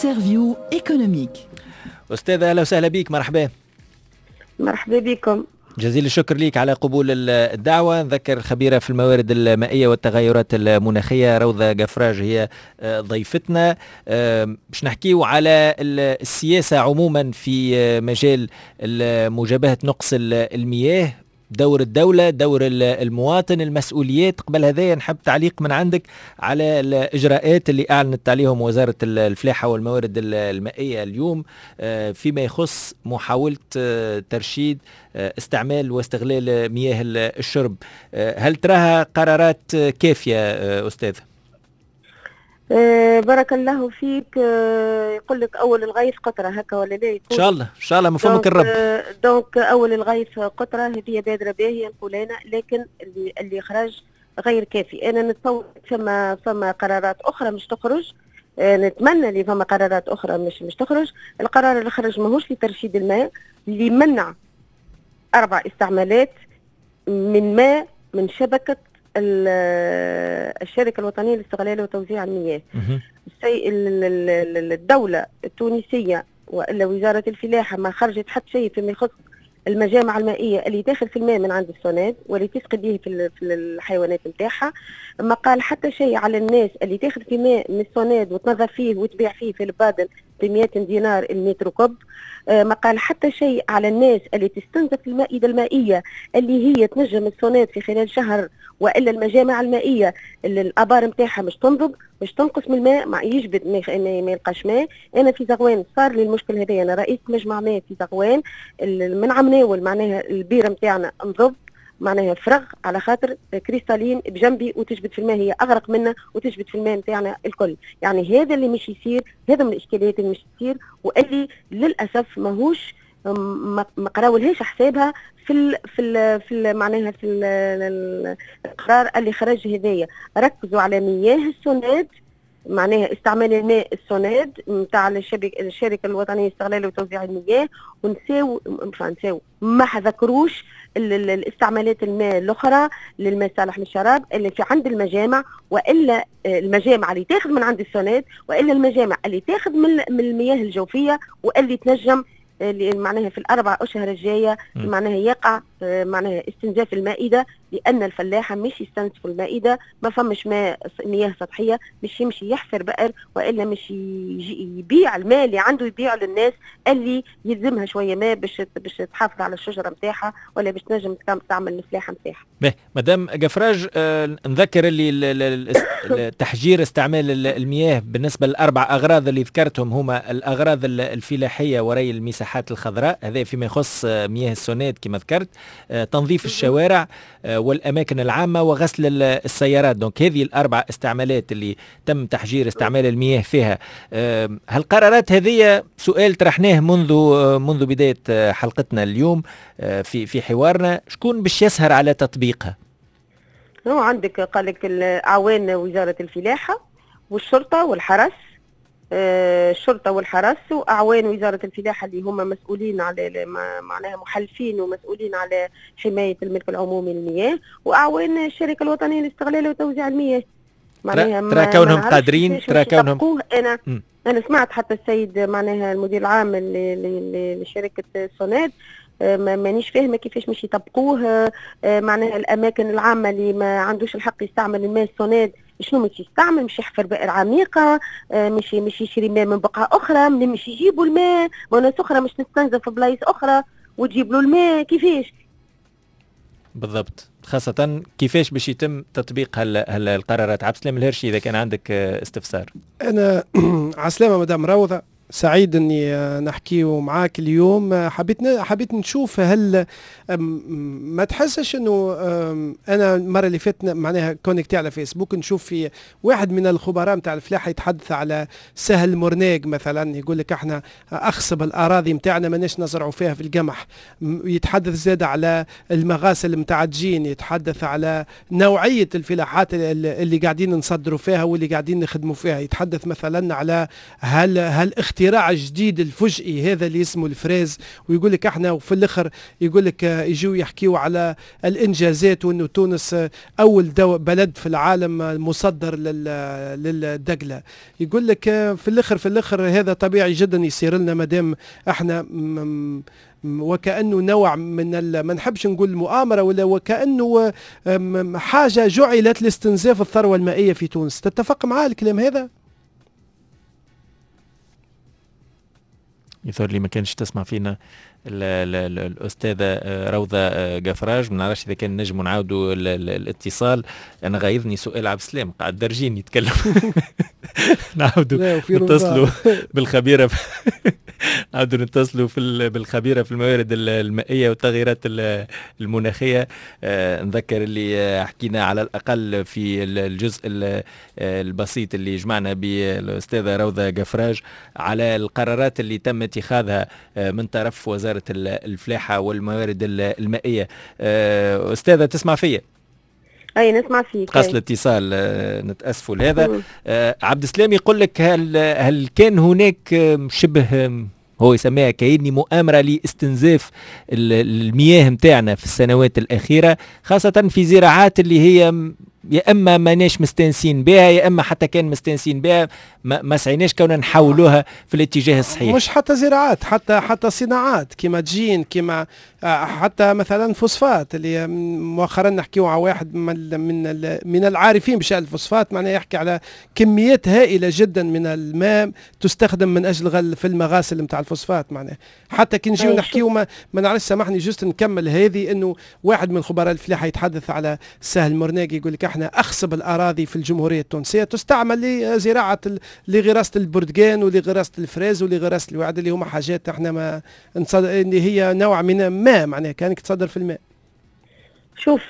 انترفيو ايكونوميك. أستاذة أهلا وسهلا بك، مرحبا. مرحبا بكم. جزيل الشكر ليك على قبول الدعوة. نذكر خبيرة في الموارد المائية والتغيرات المناخية روضة قفراج هي ضيفتنا. باش نحكيو على السياسة عموما في مجال مجابهة نقص المياه، دور الدولة، دور المواطن، المسؤوليات. قبل هذا نحب تعليق من عندك على الإجراءات اللي أعلنت عليهم وزارة الفلاحة والموارد المائية اليوم فيما يخص محاولة ترشيد استعمال واستغلال مياه الشرب. هل تراها قرارات كافية أستاذ؟ بارك الله فيك. يقول لك أول الغيث قطرة، هكا ولا لا؟ إن شاء الله إن شاء الله من فمك الرب. دونك أول الغيث قطرة، هذه بادرة باهية نقولنا، لكن اللي خرج غير كافي. أنا نتصور فما قرارات أخرى مش تخرج. نتمنى اللي فما قرارات أخرى مش تخرج. القرار اللي خرج ماهوش لترشيد الماء، لمنع 4 استعمالات من ماء من شبكة الشركة الوطنية لاستغلال وتوزيع المياه. الدولة التونسية وإلا وزارة الفلاحة ما خرجت حتى شيء فيما يخص المجامع المائية اللي تاخذ في الماء من عند السوناد واللي تسقي به في الحيوانات نتاعها. ما قال حتى شيء على الناس اللي تاخذ في ماء من السوناد وتنظف فيه وتبيع فيه في البادل ب200 دينار المتر كوب. ما قال حتى شيء على الناس اللي تستنزف المائدة المائية اللي هي تنجم السوناد في خلال شهر، والا المجامع المائيه اللي الابار نتاعها مش تنضب، مش تنقص من الماء، مع يجبد ما يلقاش ماء. انا في زغوان صار لي المشكل هذا، انا رئيس مجمع ماء في زغوان، من عمناول معناها البيره نتاعنا نضب معناها فرغ على خاطر كريستالين بجنبي وتجبد في الماء، هي اغرق منه وتجبد في الماء نتاعنا الكل. يعني هذا اللي مش يصير، هذا من الاشكاليات اللي مش تصير واللي للاسف ماهوش ما قراولهاش حسابها في معناها في القرار اللي خرج هدايا. ركزوا على مياه السوناد، معناها استعمال الماء السوناد نتاع الشركه الوطنيه لاستغلال وتوزيع المياه، ونساو ما ذكروش الاستعمالات الماء الاخرى للماء صالح للشراب اللي في عند المجامع، والا المجامع اللي تاخذ من عند السوناد، والا المجامع اللي تاخذ من المياه الجوفيه واللي تنجم اللي معناها في ال4 أشهر الجاية معناها يقع معناها استنزاف المائدة، لأن الفلاحة مش يستنزفوا المائدة، ما فمش مياه سطحية، مش يمشي يحفر بئر وإلا مش يبيع الماء اللي عنده يبيع للناس اللي يلزمها شوية ماء باش تحافظ على الشجرة نتاعها ولا باش تنجم تعمل الفلاحة نتاعها. مدام قفراج، نذكر اللي تحجير استعمال المياه بالنسبة ل4 أغراض اللي ذكرتهم هما الأغراض الفلاحية وري المساحات الخضراء، هذا فيما يخص مياه السوناد كما ذكرت، تنظيف الشوارع والأماكن العامة وغسل السيارات. دونك هذه ال4 استعمالات اللي تم تحجير استعمال المياه فيها. هالقرارات هذه سؤال طرحناه منذ بداية حلقتنا اليوم في حوارنا، شكون باش يسهر على تطبيقها؟ هو عندك قال لك أعوان وزارة الفلاحة والشرطة والحرس، الشرطة والحرس وأعوان وزارة الفلاحة اللي هم مسؤولين على معناها محلفين ومسؤولين على حماية الملك العمومي للمياه، وأعوان الشركة الوطنية لاستغلال وتوزيع المياه. ترى كونهم قادرين، ترى كونهم أنا سمعت حتى السيد معناها المدير العام لشركة سوناد مانيش فاهمه كيفاش مش يطبقوه. معناها الاماكن العامه اللي ما عندوش الحق يستعمل الماء السوناد شنو مش يستعمل؟ مش يحفر بئر عميقه، مش يشري ماء من بقعه اخرى، مش يجيبوا الماء وناس اخرى مش تستنزف في بلايص اخرى وتجيب له الماء كيفاش بالضبط؟ خاصة كيفاش باش يتم تطبيق القرارات؟ عبد السلام الهرشي إذا كان عندك استفسار. أنا عسلامة مدام روضة، سعيد اني نحكي معاك اليوم. حبيت نشوف هل ما تحسش انه انا المره اللي فاتت معناها كونكتي على فيسبوك نشوف في واحد من الخبراء نتاع الفلاحه يتحدث على سهل مرناق مثلا، يقول لك احنا اخصب الاراضي نتاعنا ماناش نزرعوا فيها في القمح، يتحدث زاد على المغاسل نتاع الجين، يتحدث على نوعيه الفلاحات اللي قاعدين نصدروا فيها واللي قاعدين نخدموا فيها، يتحدث مثلا على هل الاختراع الجديد الفجئي هذا اللي اسمه الفريز، ويقول لك احنا وفي الاخر يقول لك يجوا يحكيوا على الانجازات وانه تونس اول بلد في العالم مصدر للدقله. يقول لك في الاخر هذا طبيعي جدا يصير لنا مادام احنا وكأنه نوع من ما نحبش نقول مؤامرة، ولا وكأنه حاجة جعلت لاستنزاف الثروة المائية في تونس. تتفق معاه الكلام هذا؟ يثور لي ما كانش تسمع فينا الأستاذة روضة قفراج. ما نعرفش إذا كان نجم نعاودوا الاتصال. أنا غايظني سؤال عبد السلام قاعد درجين يتكلم. نعاودوا نتصلوا بالخبيرة نعاودوا نتصلوا بالخبيرة في الموارد المائية والتغييرات المناخية. نذكر اللي حكينا على الأقل في الجزء البسيط اللي جمعنا بالأستاذة روضة قفراج على القرارات اللي تم اتخاذها من طرف وزارة الفلاحة والموارد المائية. أستاذة تسمع فيا؟ أي نسمع فيك. قص الاتصال، نتأسفوا لهذا. عبد السلام يقول لك هل كان هناك شبه هو يسميها كأني مؤامرة لاستنزاف المياه متاعنا في السنوات الأخيرة، خاصة في زراعات اللي هي يا اما ماناش مستانسين بها يا اما حتى كان مستانسين بها ما سعيناش كوننا نحولوها في الاتجاه الصحيح. مش حتى زراعات، حتى صناعات كما تجين، كما حتى مثلا فوسفات اللي مؤخرا نحكيو على واحد من العارفين بشأن الفوسفات، معناه يحكي على كميات هائله جدا من الماء تستخدم من اجل في المغاسل نتاع الفوسفات. معناه حتى كي نجيو نحكيو ما نعرفش، سامحني جست نكمل هذه، انه واحد من خبراء الفلاحه يتحدث على سهل مرناقي يقول لك احنا اخصب الاراضي في الجمهوريه التونسيه تستعمل لزراعه لغراسه البرتقان ولغراسه الفريز ولغراسه الوعد، اللي هما حاجات احنا ما اللي هي نوع من ماء معناها كانك تصدر في الماء. شوف،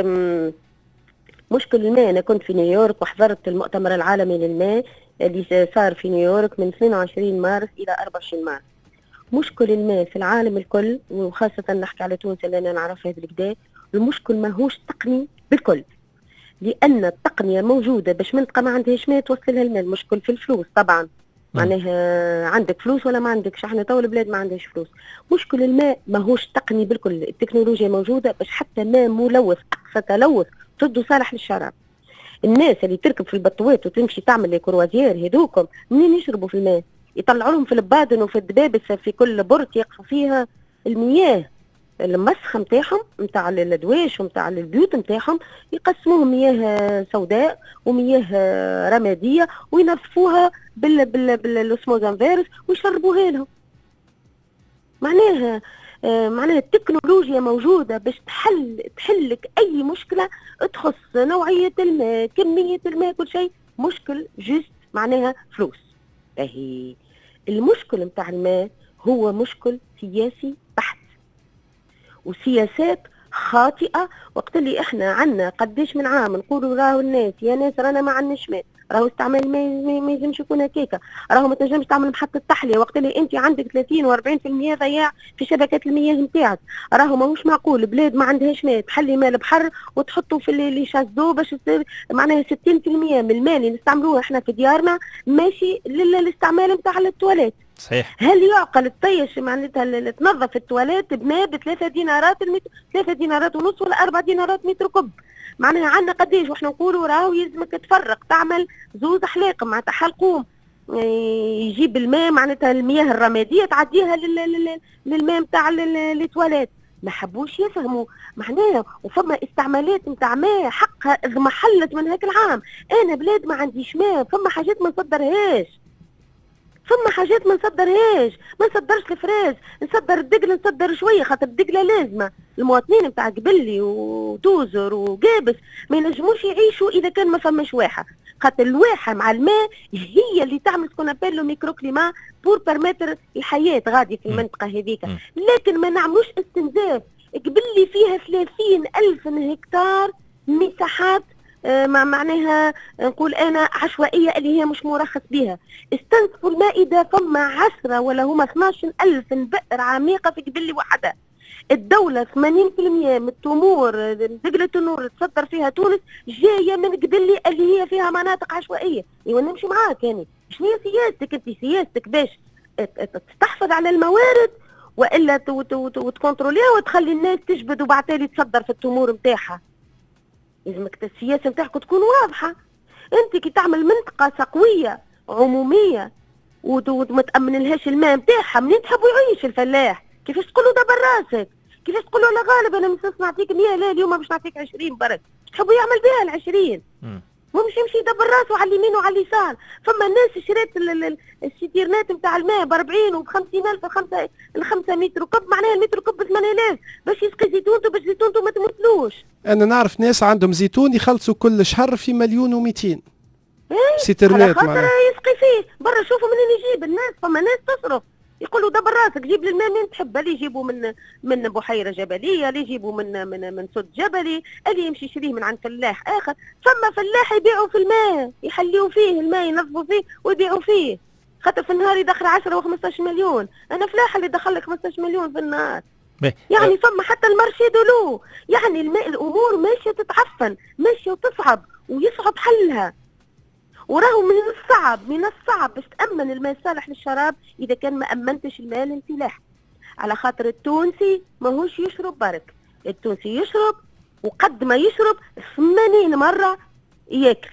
مشكل الماء، انا كنت في نيويورك وحضرت المؤتمر العالمي للماء اللي صار في نيويورك من 22 مارس الى 24 مارس. مشكل الماء في العالم الكل، وخاصه نحكي على تونس اللي انا نعرفها بالكدا، المشكل ماهوش تقني بالكل، لان التقنيه موجوده باش منطقه ما عندهاش ماء توصل لها الماء. المشكل في الفلوس طبعا، معناها عندك فلوس ولا ما عندكش، احنا تو البلاد ما عندهاش فلوس. مشكل الماء ماهوش تقني بالكل، التكنولوجيا موجوده باش حتى ماء ملوث اقصى تلوث تردو صالح للشراب. الناس اللي تركب في البطوات وتمشي تعمل لي كروازير هذوكم منين يشربوا في الماء؟ يطلعوا لهم في البادن وفي الدبابس في كل برت يقفوا فيها المياه المسخه نتاعهم نتاع الادواش ونتاع البيوت نتاعهم، يقسموهم مياه سوداء ومياه رماديه وينظفوها بالاسموزان فيروس ويشربوها لهم. معناها التكنولوجيا موجوده باش تحل لك اي مشكله تخص نوعيه الماء، كميه الماء، كل شيء. مشكل جست معناها فلوس. هي المشكل نتاع الماء هو مشكل سياسي بحت، وسياسات خاطئه. وقت اللي احنا عندنا قديش من عام نقولوا راهو الناس يا ناس رانا ما عندناش ماء، راهو استعمال الماء ما يلزمش يكون هكاكا، راهو ما تنجمش تعمل محطه تحليه، وقت اللي انت عندك 30 و40% ضياع في شبكات المياه نتاعك. راهو ماهوش معقول بلاد ما عندهاش ماء تحلي ماء البحر وتحطوا في اللي شازو باش معناها 60% من الماء اللي نستعملوه احنا في ديارنا ماشي للاستعمال نتاع التواليت. صحيح. هل يعقل تطيش معناتها تنظف التواليت بماء ب3 دينارات 3 دينارات ونص ولا 4 دينارات متر كب؟ معناها عندنا قديش واحنا نقولوا راهو يلزمك تفرق تعمل زوز حلاق معناتها حلقوم يجيب الماء معناتها المياه الرماديه تعديها للماء نتاع التواليت. ما حبوش يفهموا معناها، وفما استعمالات نتاع ماء حقها اذا ما حلت من هاك العام. انا بلاد ما عنديش ماء، فما حاجات ما نصدرهاش، ما نصدرش الفراز، نصدر الدقل، نصدر شويه خاطر الدقله لازمه. المواطنين نتاع قبلي وتوزر وقابس ما ينجموش يعيشوا اذا كان ما فماش واحه، خاطر الواحه مع الماء هي اللي تعمل سكون ابيلو ميكرو كليما بور بيرميتر الحياه غادي في المنطقه هذيك. لكن ما نعملوش استنزاف. قبلي فيها 30,000 هكتار مساحات معناها نقول انا عشوائيه اللي هي مش مرخص بها. استنزفوا الماء اذا فما 10 ولا هما 12,000 بئر عميقه في قبلي وحدها. الدوله 80% من التمور دقله النور تصدر فيها تونس جايه من قبلي اللي هي فيها مناطق عشوائيه. ايوا نمشي معاك يعني، شنو هي سياستك انت؟ سياستك باش تستحفظ على الموارد والا وتكونتروليها وتخلي الناس تجبد وبعد تالي تصدر في التمور نتاعها. لازمك السياسه نتاعك تكون واضحه. انت كي تعمل منطقه سقويه عموميه وما تامنلهاش الماء نتاعها، منين تحبوا يعيش الفلاح؟ كيفاش تقولوا دبر راسك؟ كيفاش تقولوا لا غالب انا مش نعطيك 100 لا اليوم باش نعطيك 20 برك، تحبوا يعمل بها ال20 مش يمشي يدبر راسه على اليمين وعلى اليسار. فما الناس شريت السيتيرنات نتاع الماء ب40 وب50,000 5 متر كب، معناها المتر كب ب8,000 باش يسقي زيتونته، باش زيتونته ما تموتلوش. انا نعرف ناس عندهم زيتون يخلصوا كل شهر في 1,200,000 سيتيرنات معناها يسقي فيه. برا شوفوا منين يجيب الناس. فما ناس تصرف يقولوا دبر راسك جيب لي الماء منين تحب، اللي يجيبوا من بحيره جبليه، اللي يجيبوا من سد جبلي، اللي يمشي يشريه من عند فلاح اخر. فما فلاح يبيعوا في الماء، يحليوا فيه الماء، ينظفوا فيه ويبيعوا فيه، خاطر في النهار يدخل 10 و15 مليون. انا فلاح اللي دخل لك 15 مليون في النهار. يعني فما حتى المارشي دولو، يعني الامور ماشيه تتعفن، ماشيه وتصعب ويصعب حلها. وراه من الصعب باش تأمن الماء الصالح للشراب إذا كان ما أمنتش الماء للفلاح. على خاطر التونسي ماهوش يشرب برك، التونسي يشرب وقد ما يشرب 80 مرة ياكل.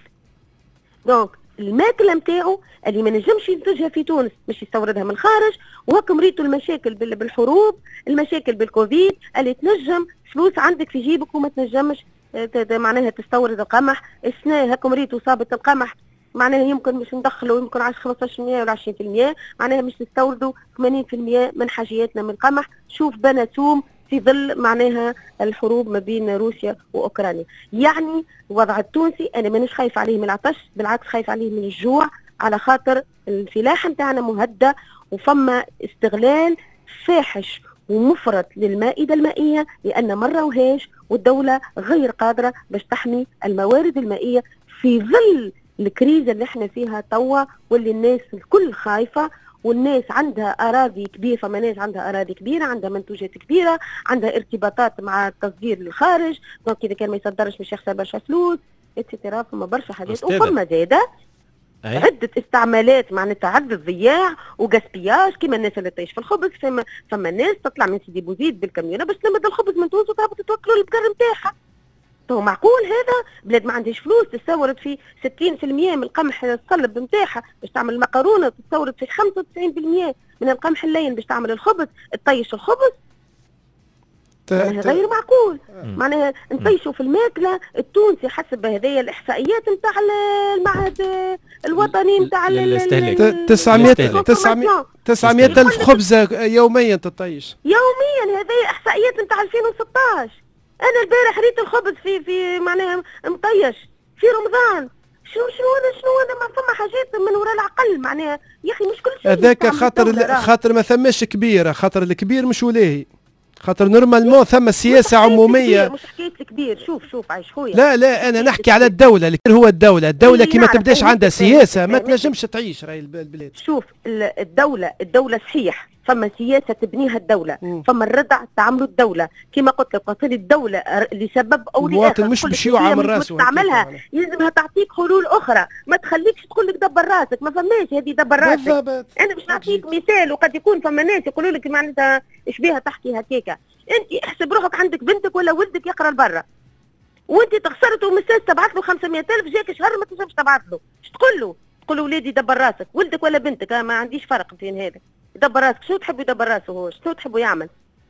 دونك الماكلة نتاعو اللي ما نجمش ينتجها في تونس مش يستوردها من الخارج. وهكم ريتوا المشاكل بالحروب، المشاكل بالكوفيد، اللي تنجم فلوس عندك في جيبك وما تنجمش معناها تستورد القمح. السنة هكم ريتوا صابت القمح معناها يمكن مش ندخلوا يمكن 15% ولا 20%، معناها مش نستوردوا 80% من حاجياتنا من القمح. شوف بناتوم في ظل معناها الحروب ما بين روسيا واوكرانيا. يعني الوضع التونسي انا مانيش خايف عليه من العطش، بالعكس خايف عليه من الجوع، على خاطر الفلاحه نتاعنا مهدى وفما استغلال فاحش ومفرط للمائده المائيه، لان ما راوهاش والدوله غير قادره باش تحمي الموارد المائيه في ظل الكريزة اللي احنا فيها توا، واللي الناس الكل خايفة، والناس عندها أراضي كبيرة. فما ناس عندها أراضي كبيرة، عندها منتوجات كبيرة، عندها ارتباطات مع التصدير للخارج، دونك إذا كان ما يصدرش مش يخسر برشا فلوس اتسيتيرا. فما برشا حاجات وفما زادة عدة استعمالات معناتها عدة ضياع وغاسبياج كيما الناس اللي تعيش في الخبز. فما ناس تطلع من سيدي بوزيد بالكاميونة باش تلمد الخبز من تونس وتهبط توكلوا البقر نتاعها. تو معقول هذا؟ بلاد ما عندهاش فلوس تستورد في 60% من القمح الصلب نتاعها باش تعمل المقارونه، تستورد في 95% من القمح اللين باش تعمل الخبز، تطيش الخبز. غير معقول. معناها نطيشوا في الماكله. التونسي حسب هذه الاحصائيات نتاع المعهد الوطني نتاع 900,000 خبزه يوميا تطيش يوميا. هذه احصائيات نتاع 2016. انا البارح ريت الخبز في معناها مطيش في رمضان. شنو انا ما فما حاجات من وراء العقل معناها يا اخي. مش كل شيء هذاك خاطر ما ثماش كبيره، خاطر الكبير مش ولاهي، خاطر نورمالمون ثم سياسه عموميه. مش حكايه الكبير. شوف عايش خويا. لا انا نحكي على الدوله. الكبير هو الدوله كي ما تبداش عندها سياسه ما تنجمش تعيش راهي البلاد. شوف الدوله صحيح فما سياسه تبنيها الدوله، فما الردع تعملوا الدوله كما قلت لك. قاتل الدوله لسبب او لاخر المواطن مش باش يوعى من راسه تعملها، يلزمها تعطيك حلول اخرى، ما تخليكش تقول لك دبر راسك. ما فماش هذه دبر راسك. انا باش نعطيك مثال، وقد يكون فما ناس يقولوا لك معناتها ايش بيها تحكي هكاكا. انت احسب روحك عندك بنتك ولا ولدك يقرا لبرا وانت تخسرته ومساس تبعث له 500,000 جاك شهر ما تنجمش تبعث له. ايش تقول له ولادي دبر راسك، ولدك ولا بنتك ما عنديش فرق بين هذا. يدبر راسك. شو تحبوا يدبر راسه هو؟ شو تحبوا يعمل؟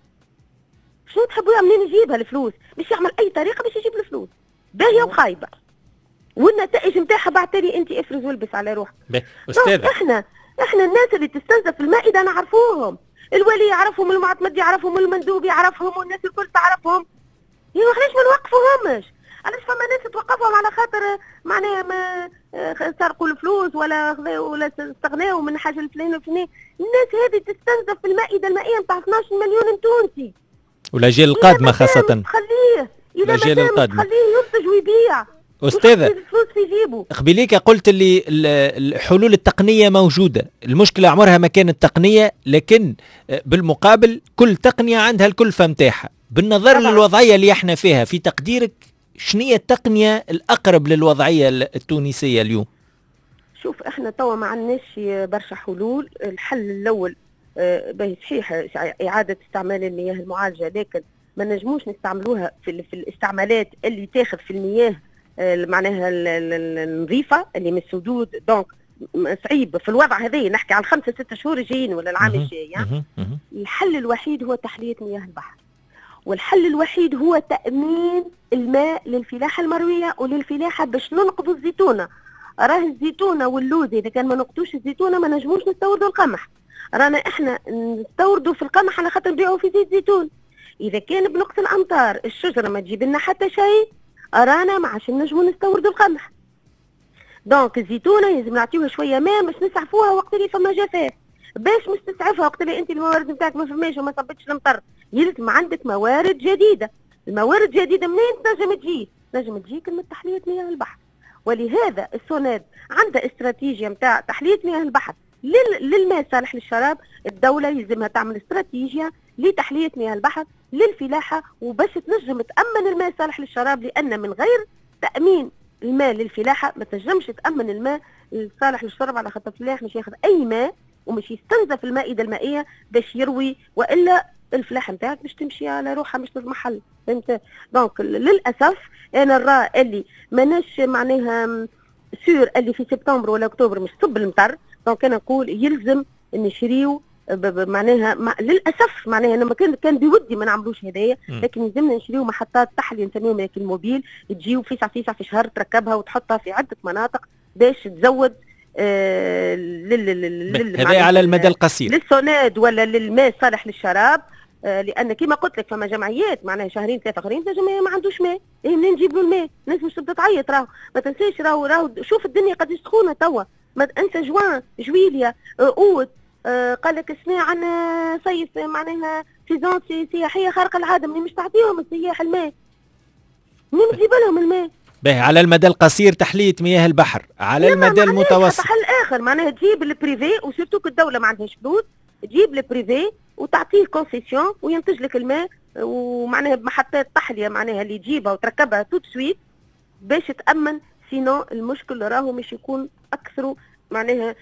منين يجيبها الفلوس؟ مش يعمل اي طريقه باش يجيب الفلوس باهيه وخايبه، والنتائج نتاعها بعد تالي انت افرز والبس على روحك. استاذ احنا الناس اللي تستنزف المائده نعرفوهم، الولي يعرفهم، المعتمد يعرفهم، المندوب يعرفهم، والناس الكل تعرفهم. علاش ما نوقفوهمش؟ علاش فما ناس توقفهم على خاطر معناها ما سرقوا الفلوس ولا استغناوا من حاجه الفلانيه والفلانيه. الناس هذه تستنزف في المائده المائيه نتاع 12 مليون تونسي والاجيال القادمه خاصه. خليه الاجيال القادمه خليه ينتج ويبيع. أستاذة قبليك قلت اللي الحلول التقنية موجودة، المشكلة عمرها ما كانت تقنية، لكن بالمقابل كل تقنية عندها الكلفة متاعها. بالنظر للوضعية اللي احنا فيها، في تقديرك شنية التقنية الأقرب للوضعية التونسية اليوم؟ شوف احنا توا ما عندناش برشا حلول. الحل الاول باهي صحيح اعاده استعمال المياه المعالجه، لكن ما نجموش نستعملوها في الاستعمالات اللي تاخذ في المياه معناها النظيفه اللي من السدود. دونك صعيب في الوضع هذا، نحكي على 5-6 شهور جايين ولا العام الجاي. الحل الوحيد هو تحليه مياه البحر، والحل الوحيد هو تأمين الماء للفلاحة المروية وللفلاحة باش ننقذوا الزيتونة. راه الزيتونة واللوز إذا كان ما نقطوش الزيتونة ما نجموش نستوردوا القمح. رانا إحنا نستوردوا في القمح على خاطر نبيعوا في زيت زيتون. إذا كان بنقص الأمطار الشجرة ما تجيب لنا حتى شيء، رانا ما عادش نجموا نستوردوا القمح. دونك الزيتونة لازم نعطيوها شوية ماء باش نسعفوها وقت اللي فما جفاف. باش مش تسعفها وقت اللي انت الموارد نتاعك ما فماش وما صبتش المطر، يلزم عندك موارد جديده. الموارد الجديده منين تنجم تجي؟ تنجم تجيك من تحليه مياه البحر. ولهذا السوناد عندها استراتيجيه نتاع تحليه مياه البحر للماء صالح للشراب. الدوله يلزمها تعمل استراتيجيه لتحليه مياه البحر للفلاحه، وباش تنجم تامن الماء صالح للشراب، لان من غير تامين الماء للفلاحه ما تنجمش تامن الماء الصالح للشرب، على خاطر الفلاح مش ياخذ اي ماء ومش يستنزف المائدة المائية باش يروي، وإلا الفلاحة نتاعك باش تمشي على روحها مش تضمحل. فهمت؟ دونك للأسف أنا نرى اللي ماناش معناها سور اللي في سبتمبر ولا أكتوبر مش صب المطر. دونك أنا نقول يلزم نشريو معناها للأسف معناها أنا كان بودي ما نعملوش هدايا، لكن يلزمنا نشريو محطات تحلية نسميهم هيك الموبيل، تجيو فيسع في شهر تركبها وتحطها في عدة مناطق باش تزود هذا على المدى القصير للسوناد ولا للماء صالح للشراب. لان كما قلت لك فما جمعيات معناها شهرين 3 اخرين جمعيه ما عندوش ماء، منين نجيب له الماء؟ الناس مش تبدا تعيط. راهو ما تنساش، راهو شوف الدنيا قداش سخونه توا. ما انسى جوان جويليا اوت قال لك السنه عندنا صيف معناها سيزون سياحيه خارقه العاده، منين مش تعطيهم السياح الماء؟ منين تجيب لهم الماء؟ باهي على المدى القصير تحلية مياه البحر، على المدى المتوسط حل اخر معناها تجيب البريفي، وسيرتو الدوله ما عندهاش فلوس، تجيب البريفي وتعطيه كونسيسيون وينتج لك الماء، ومعناها بمحطات تحليه معناها اللي تجيبها وتركبها تو سويت باش تامن. سينو المشكل راهو مش يكون اكثر معناها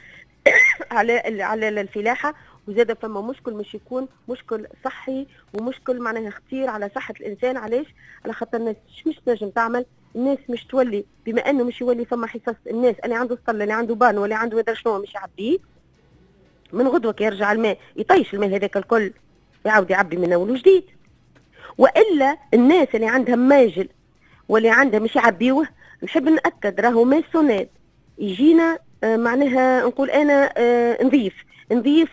على الفلاحه، وزاد فما مشكل مش يكون مشكل صحي ومشكل معناها خطير على صحه الانسان. علاش؟ على خاطر الناس مش تنجم تعمل، الناس مش تولي بما انه مش يولي فما حصص الناس اللي عنده سطل اللي عنده بان ولا عنده مدري شنو مش يعبيه من غدوه كي يرجع الماء يطيش الماء هذاك الكل يعاود يعبي من اول وجديد. والا الناس اللي عندها ماجل واللي عندها مش يعبيوه، نحب ناكد راهو ماء سوناد يجينا معناها نقول انا نظيف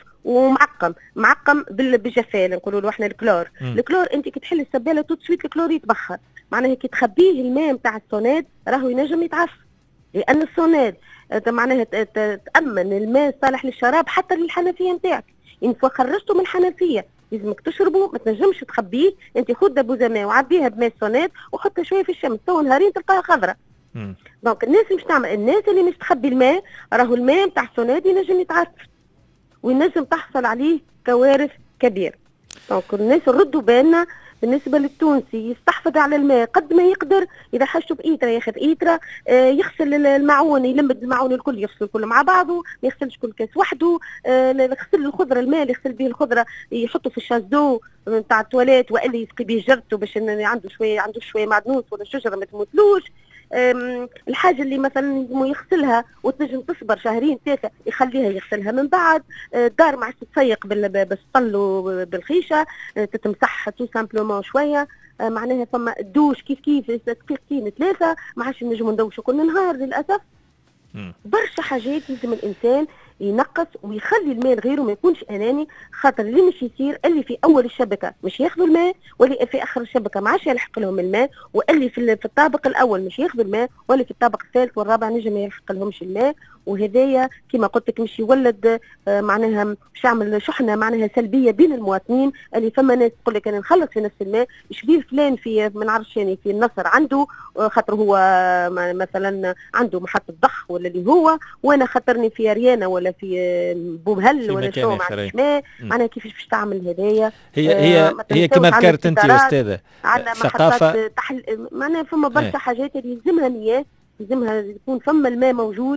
ومعقم بالجفال نقولوا له احنا الكلور. الكلور انت كي تحل السباله تو سويت الكلور يتبخر، معناها كي تخبيه الماء نتاع السوناد راهو ينجم يتعفن، لان السوناد معناها تامن الماء صالح للشراب حتى للحنفيه نتاعك. ان خرجته من الحنفيه لازمك تشربه، ما تنجمش تخبيه. انت خذ دبوزه ماء وعبيها بماء السوناد وحطها شويه في الشمس، تو نهارين تلقاها خضراء. دونك الناس مش تعمل، الناس اللي مش تخبي الماء راهو الماء نتاع السوناد ينجم يتعفن وينجم تحصل عليه كوارث كبيره. دونك الناس نردوا بالنا بالنسبه للتونسي يستحفظ على الماء قد ما يقدر. اذا حشوا بإيترا ياخذ إيترا، يغسل المعون يلمد المعون الكل يغسل الكل مع بعضه، ما يغسلش كل كاس وحده. يغسل الخضره، الماء اللي يغسل به الخضره يحطه في الشازدو نتاع التواليت، والا يسقي به جرته باش عنده شويه معدنوس ولا الشجره ما تموتلوش. الحاجه اللي مثلا يغسلها وتنجم تصبر شهرين 3 يخليها يغسلها من بعد. الدار ما عادش تسيق بالسطل وبالخيشه، تتمسح تو سامبلومون شويه. معناها فما الدوش كيف دقيقتين 3 ما عادش نجموا ندوشوا كل نهار للاسف. برشا حاجات لازم الانسان ينقص ويخلي الماء لغيره، ما يكونش اناني. خاطر اللي مش يصير اللي في اول الشبكه مش ياخذوا الماء، واللي في اخر الشبكه ما عادش يلحق لهم الماء، واللي في الطابق الاول مش ياخذوا الماء، واللي في الطابق الثالث والرابع نجم ما يلحق لهمش الماء. وهذايا كما قلت لك مش يولد معناها مش يعمل شحنه معناها سلبيه بين المواطنين. اللي فما ناس تقول لك انا نخلص في نفس الماء، شبيه فلان في ما نعرفش يعني في النصر عنده خاطر هو مثلا عنده محطه ضخ ولا اللي هو، وانا خاطرني في ريانه ولا في بومهل ولا شنو ما عنديش ماء. معناها كيفاش باش تعمل هدايا؟ هي كما ذكرت انت يا استاذه ثقافه معناها فما برشا حاجات اللي يلزمها مياه، يلزمها يكون فما الماء موجود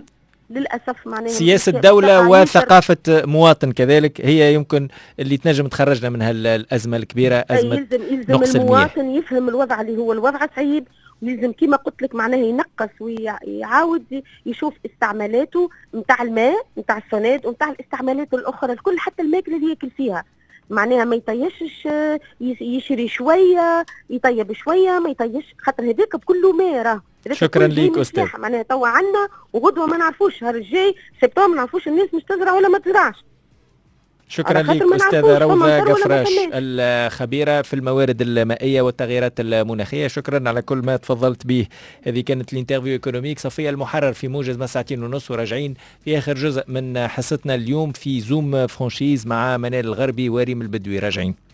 للاسف معناها سياسه دوله وثقافه مواطن كذلك هي يمكن اللي تنجم تخرجنا من هالازمه الكبيره، ازمه يلزم نقص المواطن يفهم الوضع اللي هو الوضع صعيب، ويلزم كما قلت لك معناها ينقص ويعاود يشوف استعمالاته نتاع الماء نتاع السوناد ونتاع الاستعمالات الاخرى الكل، حتى الماكله اللي ياكل فيها معناها ما يطيشش، يشري شويه يطيب شويه ما يطيش، خاطر هذاك بكله ماء راه. شكرا ليك استاذ. معناها توا عندنا وغدوه ما نعرفوش الشهر الجاي سبتمبر ما نعرفوش الناس مش تزرع ولا ما تزرعش. شكرا لك أستاذة روضة قفراش الخبيرة في الموارد المائية والتغييرات المناخية. شكرا على كل ما تفضلت به. هذه كانت الانترفيو ايكونوميك. صفية المحرر في موجز ما 2:30 وراجعين في آخر جزء من حصتنا اليوم في زوم فرانشيز مع منال الغربي وريم البدوي. راجعين.